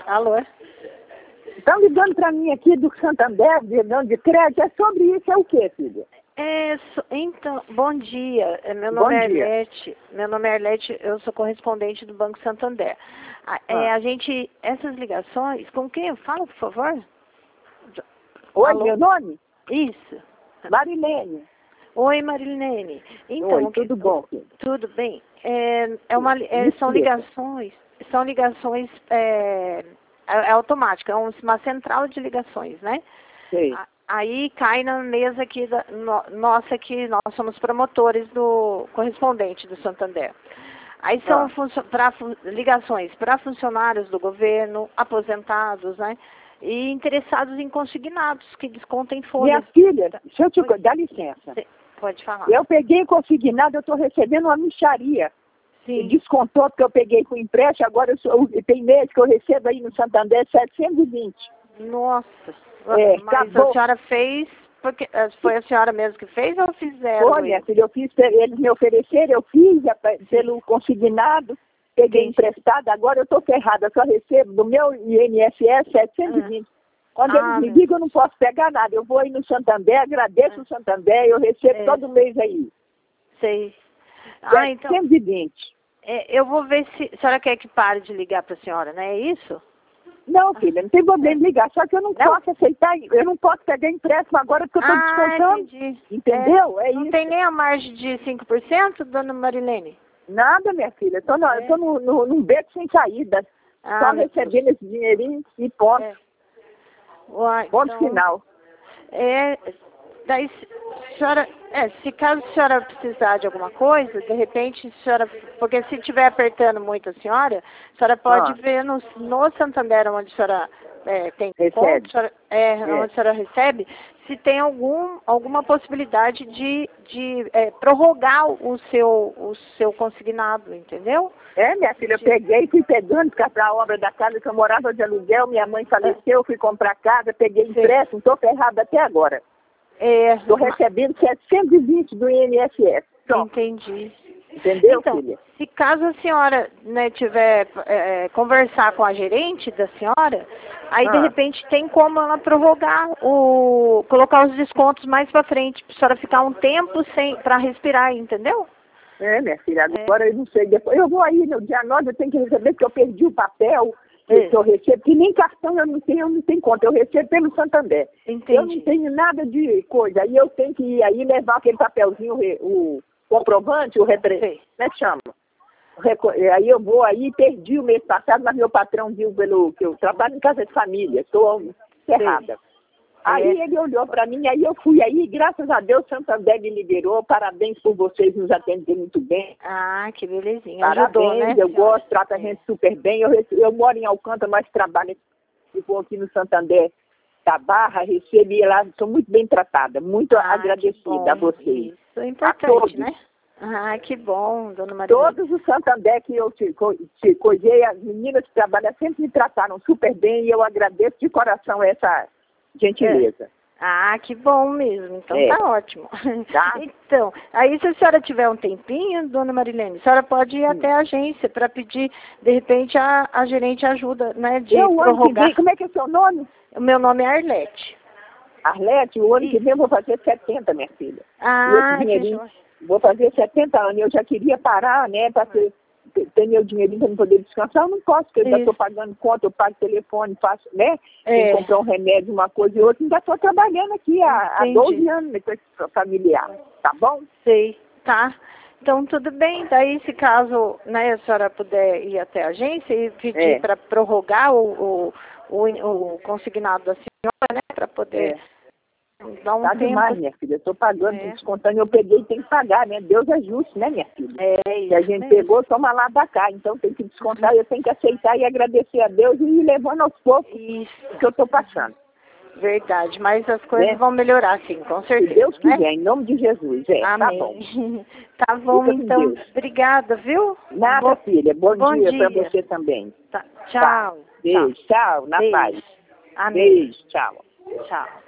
Alô? Estão ligando para mim aqui do Santander, de crédito. É sobre isso, é o quê, filha? Então, bom dia. Meu Bom nome é dia. Arlete. Meu nome é Arlete, eu sou correspondente do Banco Santander. Essas ligações, com quem eu falo, por favor? Oi, Alô? meu nome? Isso. Marilene. Oi, Marilene. Então, Oi, tudo bom, filha? Tudo bem. São ligações automáticas, é uma central de ligações, né? Sei. Aí cai na mesa aqui, nossa, que nós somos promotores do correspondente do Santander. Aí são ligações para funcionários do governo, aposentados, né? E interessados em consignados, que descontem folha. Minha filha, deixa eu te... Dá licença. Pode falar. Eu peguei consignado, eu estou recebendo uma mixaria. Sim. Descontou porque eu peguei com empréstimo, agora tem mês que eu recebo aí no Santander 720. Nossa, É, mas acabou. A senhora fez, porque foi a senhora mesmo que fez ou fizeram? Foi, minha filha, eu fiz, eles me ofereceram, eu fiz pelo consignado, peguei emprestado, agora eu estou ferrada, só recebo do meu INSS 720. Quando eles me ligam, eu não posso pegar nada. Eu vou aí no Santander, agradeço o Santander, eu recebo todo mês aí. Sei. 720. Eu vou ver se a senhora quer que pare de ligar para a senhora, não é isso? Não, filha, não tem problema de ligar, só que eu não posso aceitar, eu não posso pegar empréstimo agora porque eu estou descontando. Entendi. Entendeu? Não isso. tem nem a margem de 5%, dona Marilene? Nada, minha filha, eu tô num beco sem saída, só recebendo esse dinheirinho e ponto. Ponto final. Daí, se caso a senhora precisar de alguma coisa, de repente, porque se estiver apertando muito a senhora pode ver no Santander, onde a senhora tem conta, onde a senhora recebe, se tem alguma possibilidade de prorrogar o seu consignado, entendeu? Minha filha, eu peguei, fui pegando para a obra da casa que eu morava de aluguel, minha mãe faleceu, fui comprar casa, peguei empréstimo, estou ferrada até agora. Estou recebendo 720 do INSS. Entendi. Entendeu, então, filha? Se caso a senhora tiver conversar com a gerente da senhora, aí de repente tem como ela prorrogar colocar os descontos mais para frente, para a senhora ficar um tempo para respirar, entendeu? Minha filha, agora eu não sei. Depois eu vou aí no dia 9, eu tenho que receber, porque eu perdi o papel que eu recebo, que nem cartão eu não tenho conta, eu recebo pelo Santander. Entendi. Eu não tenho nada de coisa, aí eu tenho que ir aí levar aquele papelzinho, o comprovante, como é que chama? Aí eu vou aí, perdi o mês passado, mas meu patrão viu que eu trabalho em casa de família, estou ferrada. Aí ele olhou para mim, aí eu fui aí, graças a Deus, Santander me liberou, parabéns por vocês nos atenderem muito bem. Que belezinha. Parabéns, ajudou, né, eu gosto, trata a gente super bem. Eu moro em Alcântara, mas trabalho aqui no Santander da Barra, recebi lá, sou muito bem tratada, muito agradecida a vocês. Isso é importante, né? Que bom, dona Maria. Todos os Santander que eu te coisei, as meninas que trabalham sempre me trataram super bem e eu agradeço de coração essa gentileza. Que bom mesmo. Então tá ótimo. Tá? Então, aí se a senhora tiver um tempinho, dona Marilene, a senhora pode ir até a agência para pedir, de repente, a gerente ajuda, né, de prorrogar. Como é que é o seu nome? O meu nome é Arlete. Arlete, o ano que vem eu vou fazer 70, minha filha. Vou fazer 70 anos. Eu já queria parar, né, para ter meu dinheirinho para não poder descansar. Eu não posso, porque eu ainda estou pagando conta, eu pago telefone, faço, né? Tem que comprar um remédio, uma coisa e outra. Ainda estou trabalhando aqui há 12 anos com esse familiar. Tá bom? Sei, tá. Então, tudo bem. Daí, se caso, né, a senhora puder ir até a agência e pedir para prorrogar o consignado da senhora, né, para poder dar um tempo. Demais, minha filha. Eu estou pagando, descontando. Eu peguei e tenho que pagar, né? Deus é justo, né, minha filha? Isso. Se a gente pegou, toma lá da cá. Então tem que descontar, eu tenho que aceitar e agradecer a Deus e ir levando aos poucos o que eu estou passando. Verdade, mas as coisas vão melhorar, sim, com certeza. Se Deus quiser, em nome de Jesus. Amém. Tá bom. Tá bom, então. Obrigada, viu? Nada, filha. Bom dia para você também. Tchau. Beijo, tchau, na paz. Amém. Beijo, tchau. Tchau.